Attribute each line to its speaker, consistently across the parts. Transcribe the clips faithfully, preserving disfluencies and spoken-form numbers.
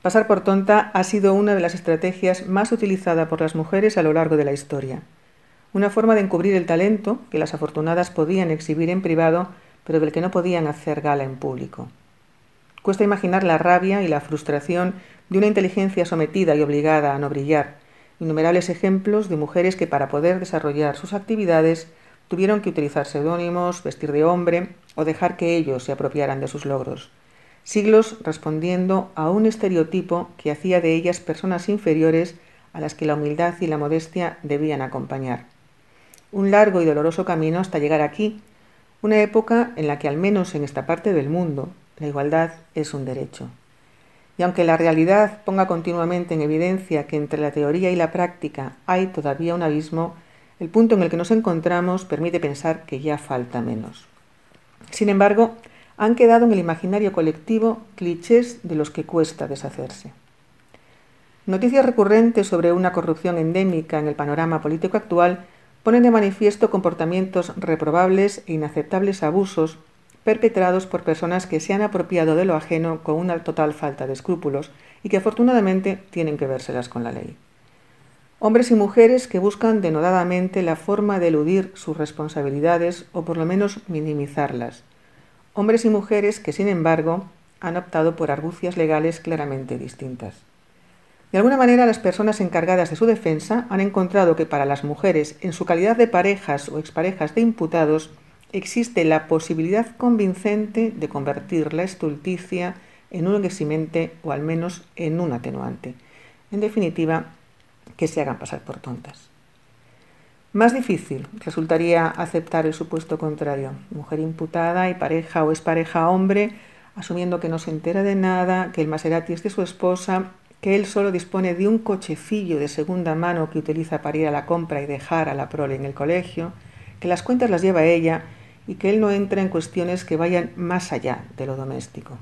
Speaker 1: Pasar por tonta ha sido una de las estrategias más utilizadas por las mujeres a lo largo de la historia. Una forma de encubrir el talento que las afortunadas podían exhibir en privado, pero del que no podían hacer gala en público. Cuesta imaginar la rabia y la frustración de una inteligencia sometida y obligada a no brillar. Innumerables ejemplos de mujeres que para poder desarrollar sus actividades tuvieron que utilizar seudónimos, vestir de hombre o dejar que ellos se apropiaran de sus logros. Siglos respondiendo a un estereotipo que hacía de ellas personas inferiores a las que la humildad y la modestia debían acompañar. Un largo y doloroso camino hasta llegar aquí, una época en la que, al menos en esta parte del mundo, la igualdad es un derecho. Y aunque la realidad ponga continuamente en evidencia que entre la teoría y la práctica hay todavía un abismo, el punto en el que nos encontramos permite pensar que ya falta menos. Sin embargo, han quedado en el imaginario colectivo clichés de los que cuesta deshacerse. Noticias recurrentes sobre una corrupción endémica en el panorama político actual ponen de manifiesto comportamientos reprobables e inaceptables abusos perpetrados por personas que se han apropiado de lo ajeno con una total falta de escrúpulos y que afortunadamente tienen que vérselas con la ley. Hombres y mujeres que buscan denodadamente la forma de eludir sus responsabilidades o por lo menos minimizarlas. Hombres y mujeres que, sin embargo, han optado por argucias legales claramente distintas. De alguna manera, las personas encargadas de su defensa han encontrado que para las mujeres, en su calidad de parejas o exparejas de imputados, existe la posibilidad convincente de convertir la estulticia en un eximente o al menos en un atenuante. En definitiva, que se hagan pasar por tontas. Más difícil resultaría aceptar el supuesto contrario. Mujer imputada y pareja o expareja hombre, asumiendo que no se entera de nada, que el Maserati es de su esposa, que él solo dispone de un cochecillo de segunda mano que utiliza para ir a la compra y dejar a la prole en el colegio, que las cuentas las lleva ella y que él no entra en cuestiones que vayan más allá de lo doméstico.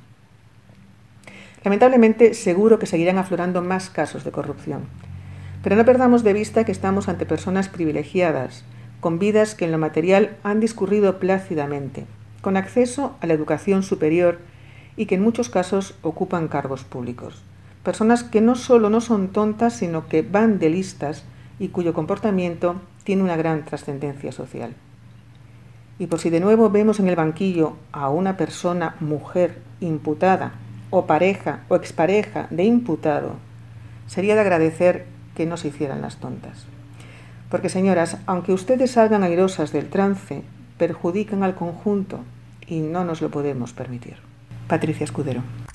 Speaker 1: Lamentablemente, seguro que seguirán aflorando más casos de corrupción. Pero no perdamos de vista que estamos ante personas privilegiadas, con vidas que en lo material han discurrido plácidamente, con acceso a la educación superior y que en muchos casos ocupan cargos públicos. Personas que no solo no son tontas, sino que van de listas y cuyo comportamiento tiene una gran trascendencia social. Y por si de nuevo vemos en el banquillo a una persona, mujer, imputada, o pareja o expareja de imputado, sería de agradecer que no se hicieran las tontas. Porque, señoras, aunque ustedes salgan airosas del trance, perjudican al conjunto y no nos lo podemos permitir. Patricia Escudero.